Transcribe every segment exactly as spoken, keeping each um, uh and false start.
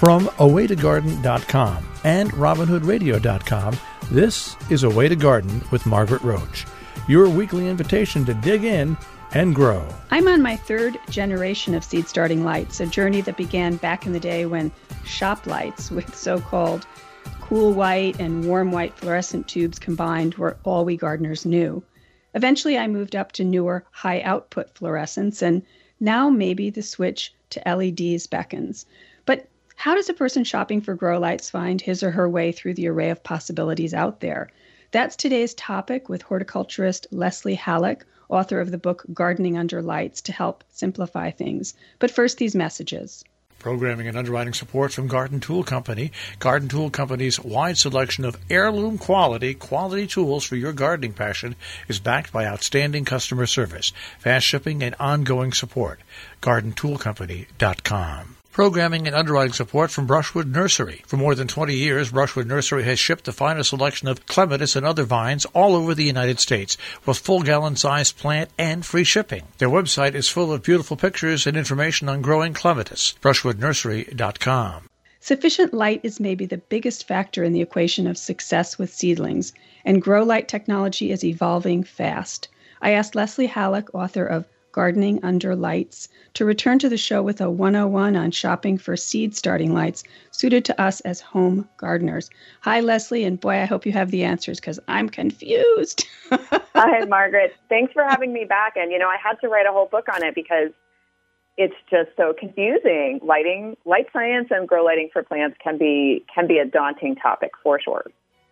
From a way to garden dot com and robin hood radio dot com, this is A Way to Garden with Margaret Roach, your weekly invitation to dig in and grow. I'm on my third generation of seed starting lights, a journey that began back in the day when shop lights with so-called cool white and warm white fluorescent tubes combined were all we gardeners knew. Eventually, I moved up to newer high-output fluorescents, and now maybe the switch to L E Ds beckons. But how does a person shopping for grow lights find his or her way through the array of possibilities out there? That's today's topic with horticulturist Leslie Halleck, author of the book Gardening Under Lights, to help simplify things. But first, these messages. Programming and underwriting support from Garden Tool Company. Garden Tool Company's wide selection of heirloom quality, quality tools for your gardening passion is backed by outstanding customer service, fast shipping, and ongoing support. garden tool company dot com. Programming and underwriting support from Brushwood Nursery. For more than twenty years, Brushwood Nursery has shipped the finest selection of clematis and other vines all over the United States with full gallon-sized plant and free shipping. Their website is full of beautiful pictures and information on growing clematis. brushwood nursery dot com. Sufficient light is maybe the biggest factor in the equation of success with seedlings, and grow light technology is evolving fast. I asked Leslie Halleck, author of Gardening Under Lights, to return to the show with a one oh one on shopping for seed starting lights suited to us as home gardeners. Hi, Leslie, and boy, I hope you have the answers because I'm confused. Hi, Margaret. Thanks for having me back. And, you know, I had to write a whole book on it because it's just so confusing. Lighting, light science and grow lighting for plants can be can be a daunting topic for sure.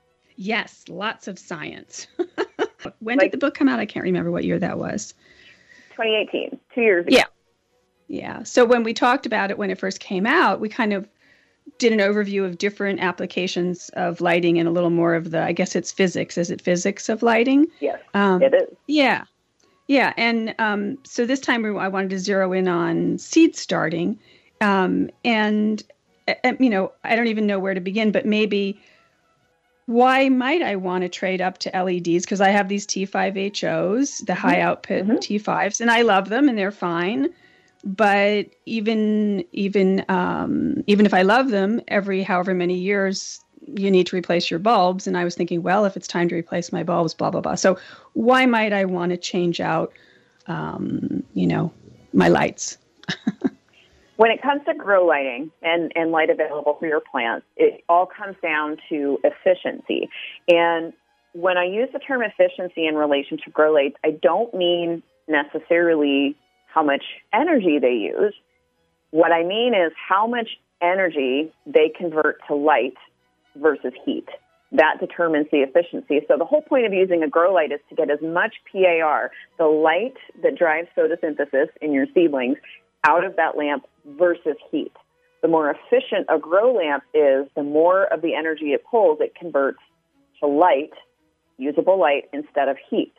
Yes, lots of science. When like, did the book come out? I can't remember what year that was. twenty eighteen, two years ago. Yeah. Yeah. So when we talked about it when it first came out, we kind of did an overview of different applications of lighting and a little more of the, I guess it's physics. Is it physics of lighting? Yes, um, it is. Yeah. Yeah. And um, so this time we, I wanted to zero in on seed starting. Um, and, uh, you know, I don't even know where to begin, but maybe why might I want to trade up to L E Ds? Because I have these T five H Os, the high output mm-hmm. T fives, and I love them and they're fine. But even even um, even if I love them, every however many years you need to replace your bulbs. And I was thinking, well, if it's time to replace my bulbs, blah blah blah. So why might I want to change out, um, you know, my lights? When it comes to grow lighting and, and light available for your plants, it all comes down to efficiency. And when I use the term efficiency in relation to grow lights, I don't mean necessarily how much energy they use. What I mean is how much energy they convert to light versus heat. That determines the efficiency. So the whole point of using a grow light is to get as much P A R, the light that drives photosynthesis in your seedlings, out of that lamp versus heat. The more efficient a grow lamp is, the more of the energy it pulls, it converts to light, usable light, instead of heat.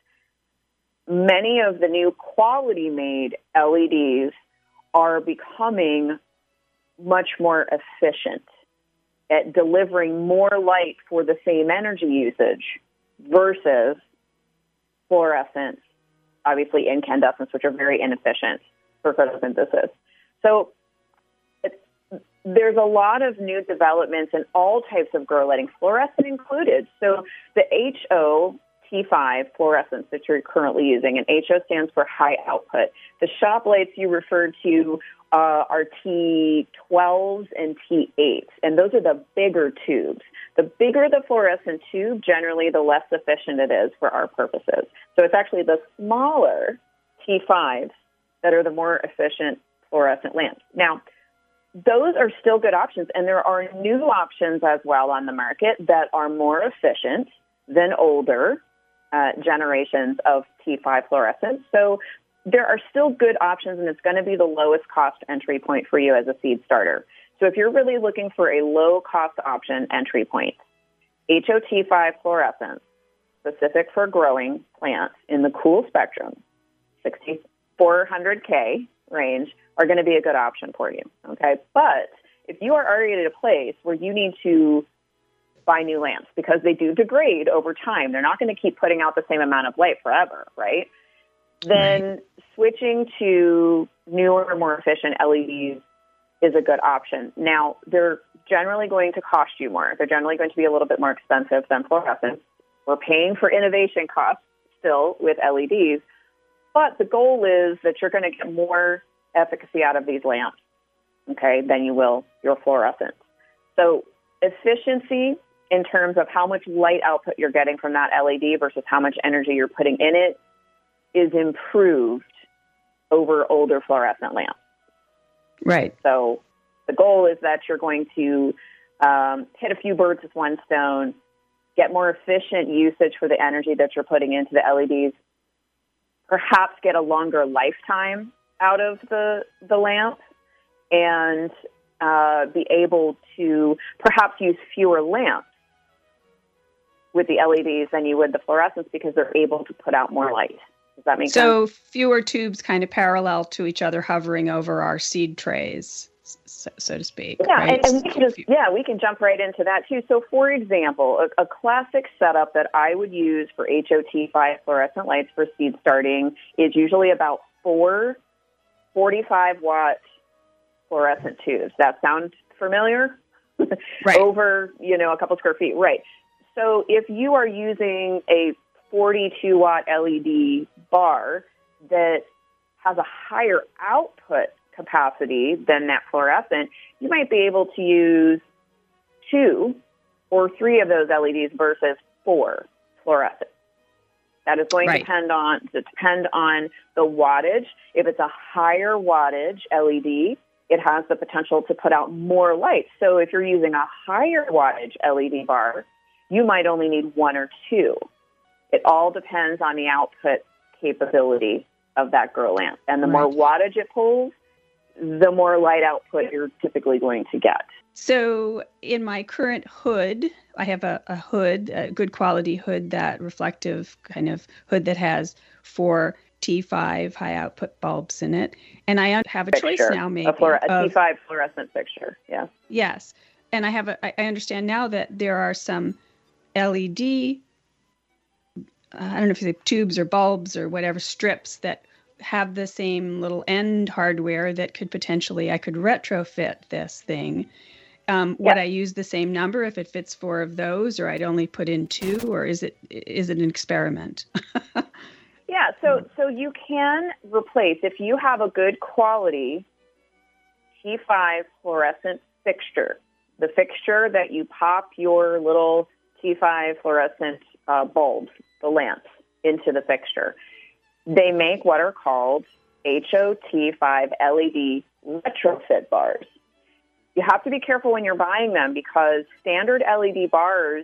Many of the new quality-made L E Ds are becoming much more efficient at delivering more light for the same energy usage versus fluorescence, obviously incandescents, which are very inefficient for photosynthesis. So it, there's a lot of new developments in all types of grow lighting, fluorescent included. So the H O T five fluorescence that you're currently using, and H O stands for high output. The shop lights you referred to uh, are T twelves and T eights, and those are the bigger tubes. The bigger the fluorescent tube, generally the less efficient it is for our purposes. So it's actually the smaller T fives that are the more efficient fluorescent lamps. Now, those are still good options, and there are new options as well on the market that are more efficient than older uh, generations of T five fluorescents. So there are still good options, and it's going to be the lowest cost entry point for you as a seed starter. So if you're really looking for a low-cost option entry point, H O T five fluorescence, specific for growing plants in the cool spectrum, sixty-four hundred K range, are going to be a good option for you, okay? But if you are already at a place where you need to buy new lamps because they do degrade over time, they're not going to keep putting out the same amount of light forever, right? Then right. switching to newer, more efficient L E Ds is a good option. Now, they're generally going to cost you more. They're generally going to be a little bit more expensive than fluorescents. We're paying for innovation costs still with L E Ds, but the goal is that you're going to get more efficacy out of these lamps, okay, than you will your fluorescents. So efficiency in terms of how much light output you're getting from that L E D versus how much energy you're putting in it is improved over older fluorescent lamps. Right. So the goal is that you're going to um, hit a few birds with one stone, get more efficient usage for the energy that you're putting into the L E Ds, perhaps get a longer lifetime out of the, the lamp, and uh, be able to perhaps use fewer lamps with the L E Ds than you would the fluorescents because they're able to put out more light. Does that make so sense? So fewer tubes kind of parallel to each other hovering over our seed trays, so, so to speak. Yeah, right? and, and we can just, yeah, we can jump right into that too. So for example, a, a classic setup that I would use for H O T five fluorescent lights for seed starting is usually about four forty-five watt fluorescent tubes. That sound familiar? Right. Over, you know, a couple square feet. Right. So if you are using a forty-two watt L E D bar that has a higher output capacity than that fluorescent, you might be able to use two or three of those L E Ds versus four fluorescent. That is going right. to depend on to depend on the wattage. If it's a higher wattage L E D, it has the potential to put out more light. So if you're using a higher wattage L E D bar, you might only need one or two. It all depends on the output capability of that grow lamp. And the right. more wattage it pulls, the more light output you're typically going to get. So in my current hood, I have a, a hood, a good quality hood, that reflective kind of hood that has four T five high output bulbs in it. And I have a fixture. choice now, maybe. A, fluor- a of, T five fluorescent fixture, yeah. Yes. And I have a, I understand now that there are some L E D, uh, I don't know if you say tubes or bulbs or whatever, strips that have the same little end hardware that could potentially, I could retrofit this thing. Um, yeah. Would I use the same number if it fits four of those, or I'd only put in two, or is it is it an experiment? yeah, so so you can replace, if you have a good quality T five fluorescent fixture, the fixture that you pop your little T five fluorescent uh, bulbs, the lamps, into the fixture. They make what are called H O T five L E D retrofit bars. You have to be careful when you're buying them because standard L E D bars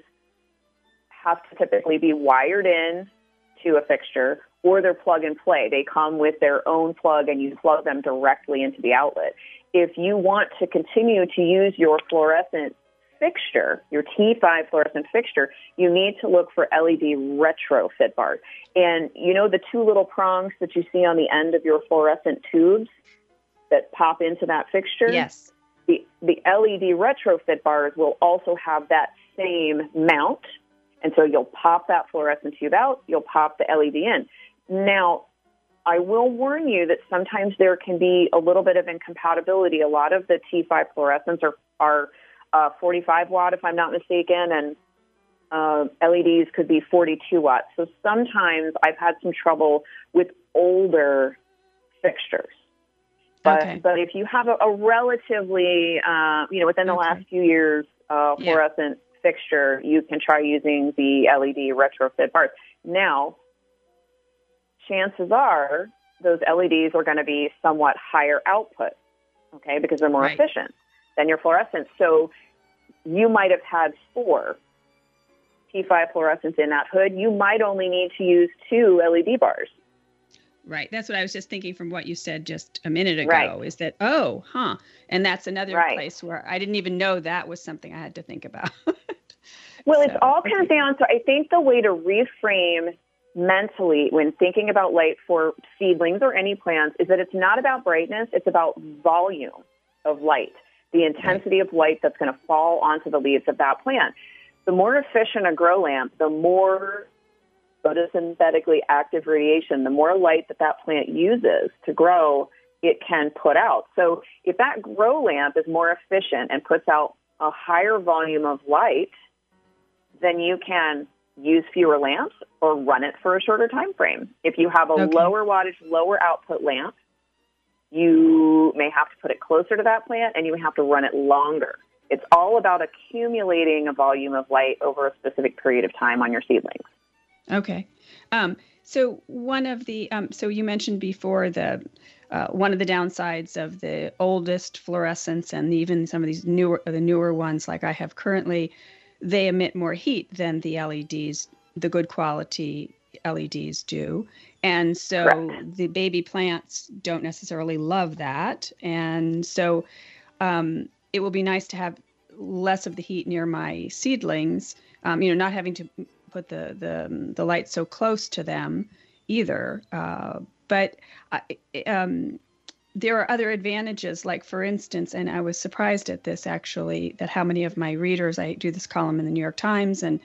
have to typically be wired in to a fixture, or they're plug and play. They come with their own plug and you plug them directly into the outlet. If you want to continue to use your fluorescent fixture, your T five fluorescent fixture, you need to look for L E D retrofit bars. And you know the two little prongs that you see on the end of your fluorescent tubes that pop into that fixture? Yes. The, the L E D retrofit bars will also have that same mount. And so you'll pop that fluorescent tube out, you'll pop the L E D in. Now, I will warn you that sometimes there can be a little bit of incompatibility. A lot of the T five fluorescents are, are uh, forty-five watt, if I'm not mistaken, and uh, L E Ds could be forty-two watts. So sometimes I've had some trouble with older fixtures. But, okay. but if you have a, a relatively, uh, you know, within the okay. last few years, uh, fluorescent yeah. fixture, you can try using the L E D retrofit bars. Now, chances are those L E Ds are going to be somewhat higher output, okay, because they're more right. efficient than your fluorescents. So you might have had four T five fluorescents in that hood. You might only need to use two L E D bars. Right. That's what I was just thinking from what you said just a minute ago, right. is that, oh, huh. And that's another right. place where I didn't even know that was something I had to think about. Well, so, it all okay. comes down to, I think the way to reframe mentally when thinking about light for seedlings or any plants is that it's not about brightness, it's about volume of light, the intensity right. of light that's going to fall onto the leaves of that plant. The more efficient a grow lamp, the more photosynthetically active radiation, the more light that that plant uses to grow it can put out. So if that grow lamp is more efficient and puts out a higher volume of light, then you can use fewer lamps or run it for a shorter time frame. If you have a okay. lower wattage, lower output lamp, you may have to put it closer to that plant and you may have to run it longer. It's all about accumulating a volume of light over a specific period of time on your seedlings. Okay. Um, so one of the, um, so you mentioned before the, uh, one of the downsides of the oldest fluorescents and even some of these newer, the newer ones like I have currently, they emit more heat than the L E Ds, the good quality L E Ds do. And so Correct. The baby plants don't necessarily love that. And so um, it will be nice to have less of the heat near my seedlings, um, you know, not having to put the, the, the light so close to them either. Uh, but uh, um, there are other advantages, like for instance, and I was surprised at this actually, that how many of my readers, I do this column in the New York Times, and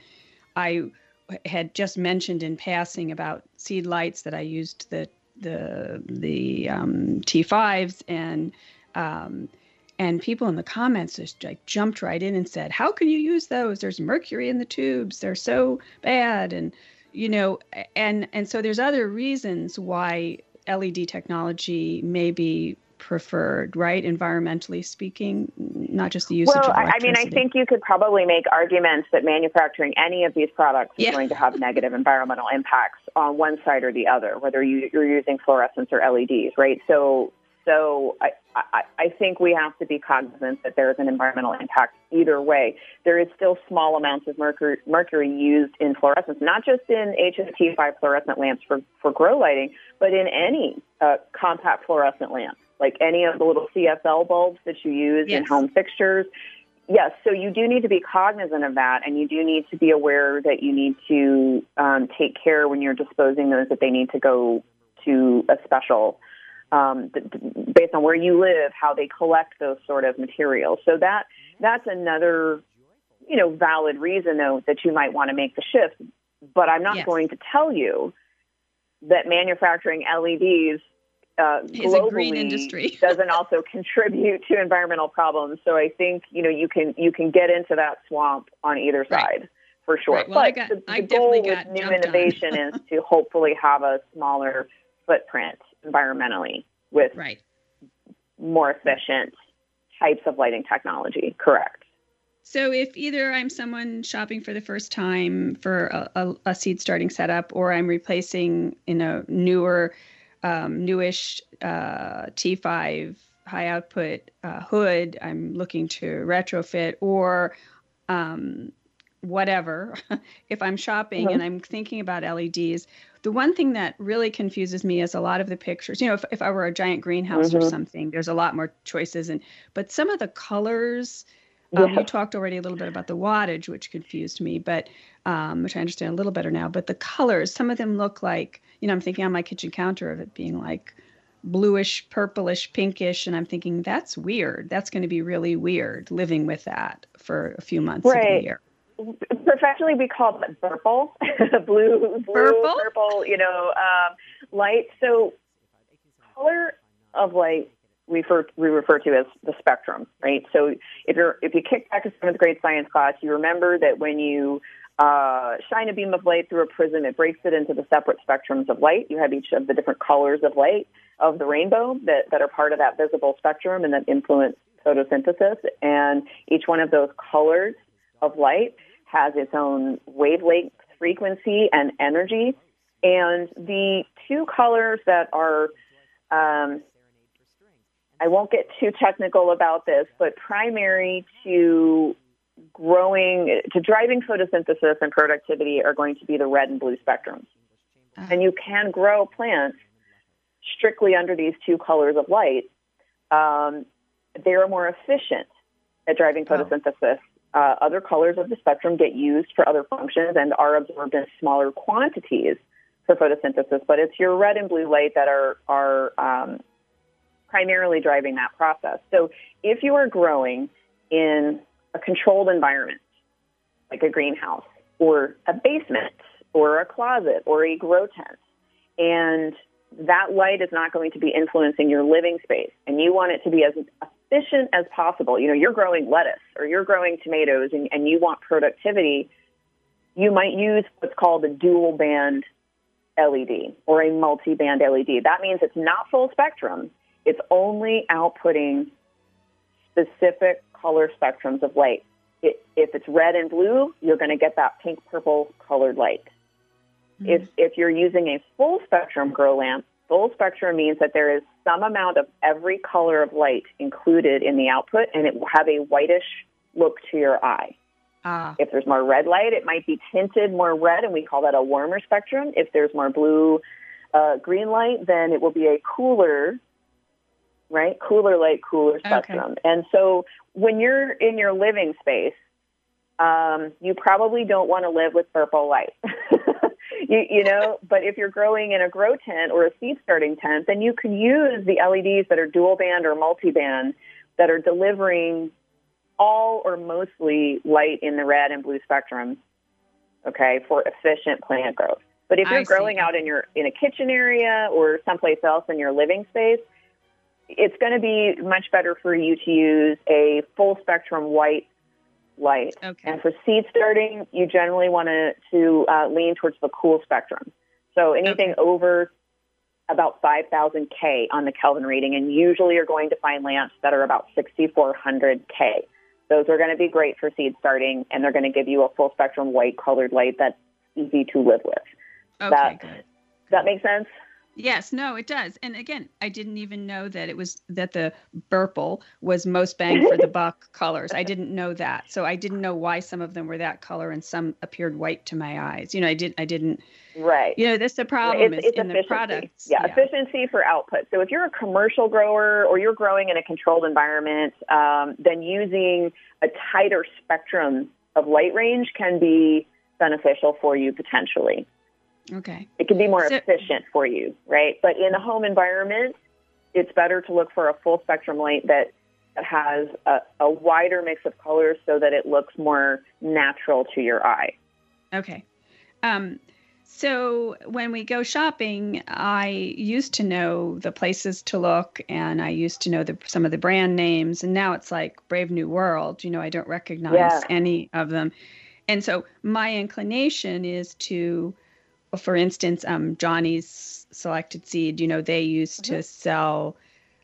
I had just mentioned in passing about seed lights that I used the the the um, T fives, and um, and people in the comments just like jumped right in and said, "How can you use those? There's mercury in the tubes. They're so bad." And you know, and and so there's other reasons why L E D technology may be preferred, right? Environmentally speaking, not just the usage well, of electricity. I mean, I think you could probably make arguments that manufacturing any of these products is yeah. going to have negative environmental impacts on one side or the other, whether you, you're using fluorescents or L E Ds, right? So, so I, I, I think we have to be cognizant that there is an environmental impact either way. There is still small amounts of mercury, mercury used in fluorescents, not just in H S T five fluorescent lamps for, for grow lighting, but in any uh, compact fluorescent lamp, like any of the little C F L bulbs that you use yes. in home fixtures. Yes, so you do need to be cognizant of that, and you do need to be aware that you need to um, take care when you're disposing those, that they need to go to a special, um, th- th- based on where you live, how they collect those sort of materials. So that that's another, you know, valid reason, though, that you might want to make the shift. But I'm not yes. going to tell you that manufacturing L E Ds uh, globally a green industry. doesn't also contribute to environmental problems. So I think, you know, you can you can get into that swamp on either side right. for sure. Right. Well, but I got, the, I the goal with got new innovation is to hopefully have a smaller footprint environmentally with right. more efficient types of lighting technology. Correct. So if either I'm someone shopping for the first time for a, a, a seed starting setup, or I'm replacing in a newer, um, newish uh, T five high output uh, hood, I'm looking to retrofit, or um, whatever. If I'm shopping mm-hmm. and I'm thinking about L E Ds, the one thing that really confuses me is a lot of the pictures. You know, if, if I were a giant greenhouse mm-hmm. or something, there's a lot more choices, and but some of the colors. Um, yeah. You talked already a little bit about the wattage, which confused me, but um, which I understand a little better now. But the colors, some of them look like, you know, I'm thinking on my kitchen counter of it being like bluish, purplish, pinkish, and I'm thinking that's weird. That's going to be really weird living with that for a few months right. of the year. Professionally, we call it purple, blue, blue, purple, purple, you know, um, light. So color of light. We refer, we refer to as the spectrum, right? So if you're if you kick back a seventh grade science class, you remember that when you uh, shine a beam of light through a prism, it breaks it into the separate spectrums of light. You have each of the different colors of light of the rainbow that, that are part of that visible spectrum and that influence photosynthesis. And each one of those colors of light has its own wavelength, frequency, and energy. And the two colors that are um, I won't get too technical about this, but primary to growing, to driving photosynthesis and productivity are going to be the red and blue spectrums. Uh-huh. And you can grow plants strictly under these two colors of light. Um, they are more efficient at driving photosynthesis. Oh. Uh, other colors of the spectrum get used for other functions and are absorbed in smaller quantities for photosynthesis, but it's your red and blue light that are, are um, primarily driving that process. So if you are growing in a controlled environment, like a greenhouse or a basement or a closet or a grow tent, and that light is not going to be influencing your living space, and you want it to be as efficient as possible. You know, you're growing lettuce or you're growing tomatoes and, and you want productivity, you might use what's called a dual band L E D or a multi-band L E D. That means it's not full spectrum. It's only outputting specific color spectrums of light. It, if it's red and blue, you're going to get that pink purple colored light. Mm-hmm. If if you're using a full spectrum grow lamp, full spectrum means that there is some amount of every color of light included in the output, and it will have a whitish look to your eye. Ah. If there's more red light, it might be tinted more red, and we call that a warmer spectrum. If there's more blue, uh, green light, then it will be a cooler, right? Cooler light, cooler spectrum. Okay. And so when you're in your living space, um, you probably don't want to live with purple light. you, you know, but if you're growing in a grow tent or a seed starting tent, then you can use the L E Ds that are dual band or multi-band that are delivering all or mostly light in the red and blue spectrum, okay, for efficient plant growth. But if you're I growing see. out in your in a kitchen area or someplace else in your living space, it's going to be much better for you to use a full spectrum white light. Okay. And for seed starting, you generally want to to uh, lean towards the cool spectrum. So anything okay. over about five thousand K on the Kelvin rating, and usually you're going to find lamps that are about sixty-four hundred K. Those are going to be great for seed starting, and they're going to give you a full spectrum white colored light that's easy to live with. Okay, that, good. Does that make sense? Yes, no, it does. And again, I didn't even know that it was that the Burple was most bang for the buck colors. I didn't know that. So I didn't know why some of them were that color and some appeared white to my eyes. You know, I did I didn't Right. You know, that's the problem it's, is it's in efficiency. the products. Yeah, yeah, efficiency for output. So if you're a commercial grower or you're growing in a controlled environment, um, then using a tighter spectrum of light range can be beneficial for you potentially. Okay. It can be more so, efficient for you, right? But in a home environment, it's better to look for a full spectrum light that has a, a wider mix of colors so that it looks more natural to your eye. Okay. Um, so when we go shopping, I used to know the places to look, and I used to know the, some of the brand names, and now it's like Brave New World. You know, I don't recognize yeah. any of them. And so my inclination is to, for instance, um, Johnny's Selected Seed, you know, they used mm-hmm. to sell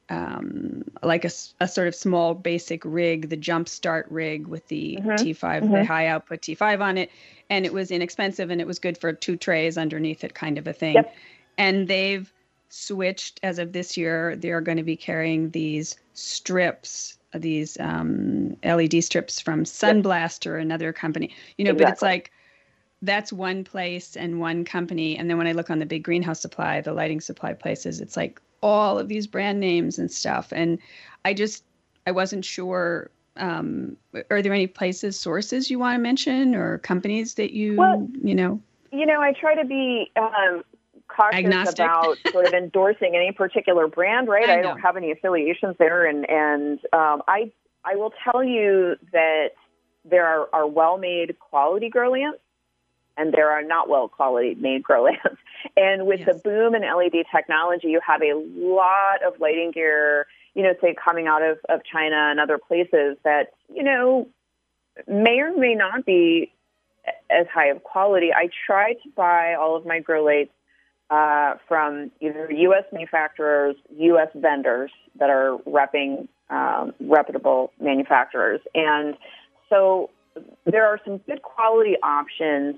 um, like a, a sort of small basic rig, the Jumpstart rig with the mm-hmm. T five, mm-hmm. the high output T five on it. And it was inexpensive and it was good for two trays underneath it kind of a thing. Yep. And they've switched as of this year. They're going to be carrying these strips, these um, L E D strips from Sunblaster, yep. another company, you know, exactly. but it's like, that's one place and one company. And then when I look on the big greenhouse supply, the lighting supply places, it's like all of these brand names and stuff. And I just, I wasn't sure, um, are there any places, sources you want to mention or companies that you, well, you know? You know, I try to be um, cautious agnostic. about sort of endorsing any particular brand, right? I, I don't have any affiliations there. And, and um, I, I will tell you that there are, are well-made quality grow lamps, and there are not well quality made grow lamps. And with yes. the boom in L E D technology, you have a lot of lighting gear, you know, say coming out of, of China and other places that, you know, may or may not be as high of quality. I try to buy all of my grow lights uh, from either U S manufacturers, U S vendors that are repping um, reputable manufacturers. And so there are some good quality options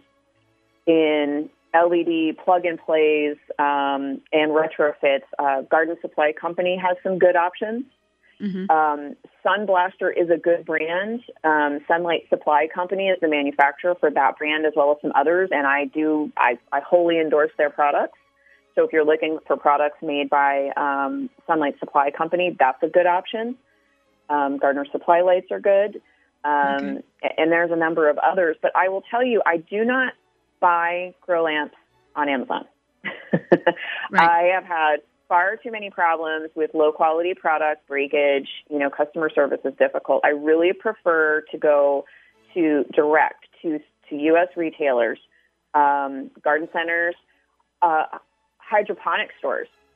in L E D plug-and-plays um, and retrofits. Uh, Garden Supply Company has some good options. Mm-hmm. Um, Sunblaster is a good brand. Um, Sunlight Supply Company is the manufacturer for that brand as well as some others, and I do I, I wholly endorse their products. So if you're looking for products made by um, Sunlight Supply Company, that's a good option. Um, Gardner Supply Lights are good, um, okay. and there's a number of others. But I will tell you, I do not buy grow lamps on Amazon. Right. I have had far too many problems with low quality product breakage. You know, customer service is difficult. I really prefer to go to direct to, to U S retailers, um, garden centers, uh, hydroponic stores.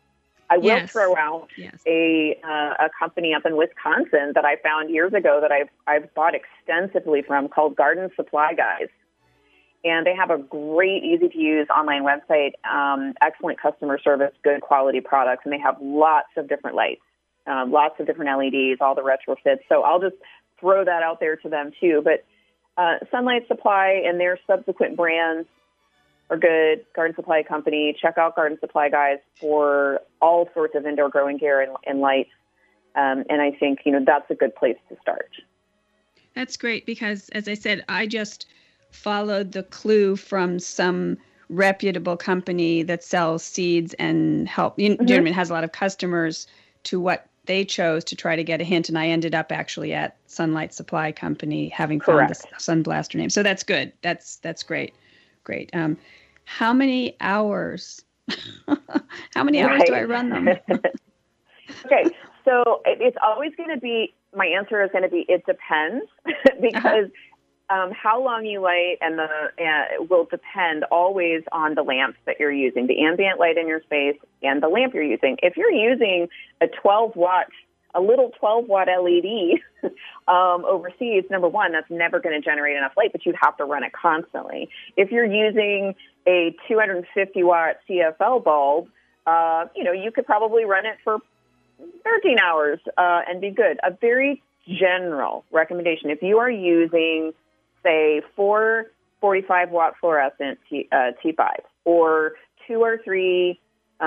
I will Yes. throw out Yes. a uh, a company up in Wisconsin that I found years ago that I've I've bought extensively from called Garden Supply Guys, and they have a great, easy to use online website, um, excellent customer service, good quality products, and they have lots of different lights, um, lots of different L E Ds, all the retrofits. So I'll just throw that out there to them too. But uh, Sunlight Supply and their subsequent brands are good. Garden Supply Company. Check out Garden Supply Guys for all sorts of indoor growing gear and, and lights. Um, and I think, you know, that's a good place to start. That's great because, as I said, I just followed the clue from some reputable company that sells seeds and help. You know, Mm-hmm. Gentleman has a lot of customers to what they chose to try to get a hint. And I ended up actually at Sunlight Supply Company, having found Correct. the Sun Blaster name. So that's good. That's that's great. Great. Um, how many hours? how many hours Right. do I run them? Okay, so it- it's always going to be, my answer is going to be, it depends, because um, how long you light and the uh, will depend always on the lamps that you're using, the ambient light in your space and the lamp you're using. If you're using a twelve watt, a little twelve watt L E D um, overseas, number one, that's never going to generate enough light, but you'd have to run it constantly. If you're using a two hundred fifty watt C F L bulb, uh, you know, you could probably run it for thirteen hours uh, and be good. A very general recommendation, if you are using, say, four forty-five watt fluorescent T, uh, T fives or two or three,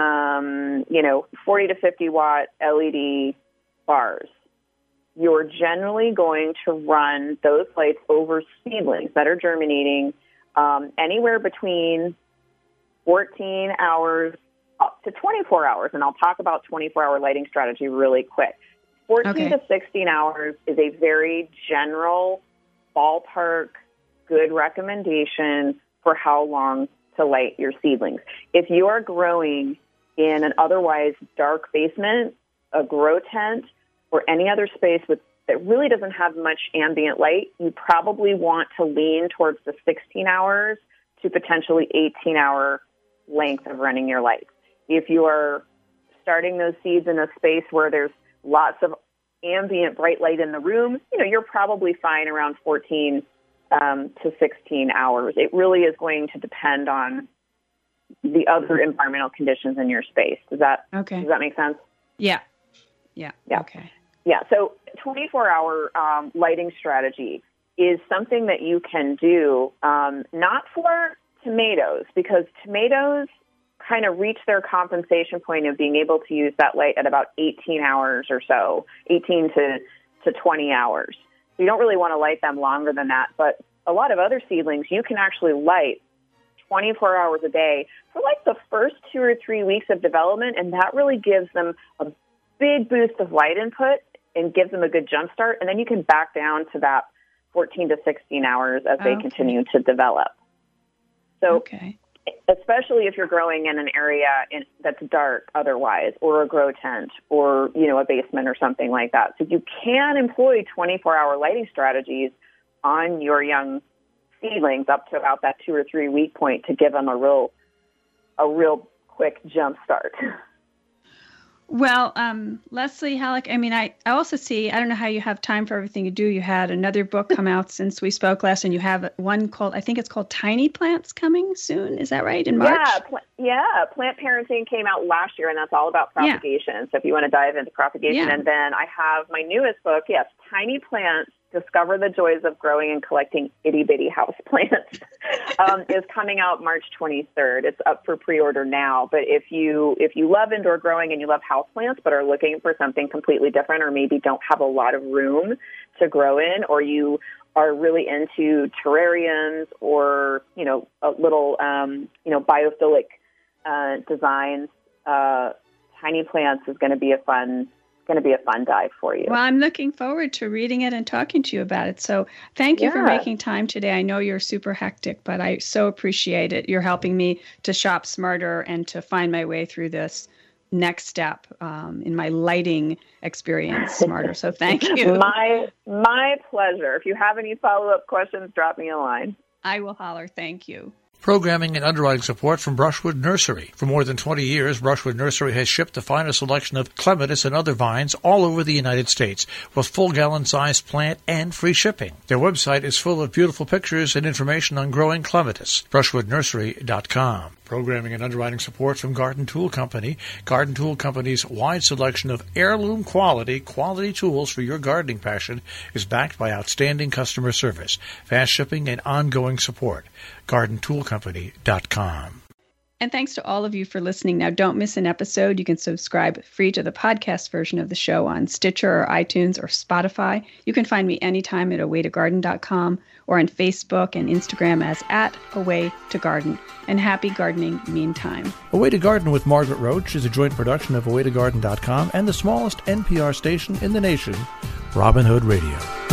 um, you know, forty to fifty watt L E D bars, you're generally going to run those lights over seedlings that are germinating um, anywhere between fourteen hours up to twenty-four hours. And I'll talk about twenty-four hour lighting strategy really quick. fourteen Okay. to sixteen hours is a very general ballpark good recommendation for how long to light your seedlings. If you are growing in an otherwise dark basement, a grow tent, or any other space with that really doesn't have much ambient light, you probably want to lean towards the sixteen hours to potentially eighteen hour length of running your lights. If you are starting those seeds in a space where there's lots of ambient bright light in the room, you know, you're probably fine around fourteen um, to sixteen hours. It really is going to depend on the other environmental conditions in your space. Does that, Okay. does that make sense? Yeah. Yeah. Yeah. Okay. Yeah, so twenty-four hour um, lighting strategy is something that you can do, um, not for tomatoes, because tomatoes kind of reach their compensation point of being able to use that light at about eighteen hours or so, eighteen to, to twenty hours. So you don't really want to light them longer than that, but a lot of other seedlings you can actually light twenty-four hours a day for like the first two or three weeks of development, and that really gives them a big boost of light input and gives them a good jump start, and then you can back down to that fourteen to sixteen hours as they Okay. continue to develop. So Okay. especially if you're growing in an area in, that's dark otherwise, or a grow tent, or, you know, a basement or something like that. So you can employ twenty-four hour lighting strategies on your young seedlings up to about that two or three week point to give them a real, a real quick jump start. Well, um, Leslie Halleck, I mean, I, I also see, I don't know how you have time for everything you do. You had another book come out since we spoke last, and you have one called, I think it's called Tiny Plants coming soon. Is that right? In March? Yeah, pl- yeah. Plant Parenting came out last year, and that's all about propagation. So if you want to dive into propagation, Yeah. and then I have my newest book, yes, Tiny Plants, Discover the Joys of Growing and Collecting Itty Bitty House Plants, um, is coming out March twenty-third. It's up for pre-order now. But if you if you love indoor growing and you love houseplants but are looking for something completely different, or maybe don't have a lot of room to grow in, or you are really into terrariums or, you know, a little, um, you know, biophilic uh, designs, uh, Tiny Plants is going to be a fun going to be a fun dive for you. Well, I'm looking forward to reading it and talking to you about it. So thank you for Yeah. making time today. I know you're super hectic, but I so appreciate it. You're helping me to shop smarter and to find my way through this next step um, in my lighting experience smarter. So thank you. My my pleasure. If you have any follow-up questions, drop me a line. I will holler. Thank you. Programming and underwriting support from Brushwood Nursery. For more than twenty years, Brushwood Nursery has shipped the finest selection of clematis and other vines all over the United States, with full gallon-sized plant and free shipping. Their website is full of beautiful pictures and information on growing clematis. brushwood nursery dot com. Programming and underwriting support from Garden Tool Company. Garden Tool Company's wide selection of heirloom quality, quality tools for your gardening passion is backed by outstanding customer service, fast shipping, and ongoing support. garden tool company dot com. And thanks to all of you for listening. Now, don't miss an episode. You can subscribe free to the podcast version of the show on Stitcher or iTunes or Spotify. You can find me anytime at away to garden dot com or on Facebook and Instagram as at away to garden. And happy gardening meantime. Away to Garden with Margaret Roach is a joint production of away to garden dot com and the smallest N P R station in the nation, Robin Hood Radio.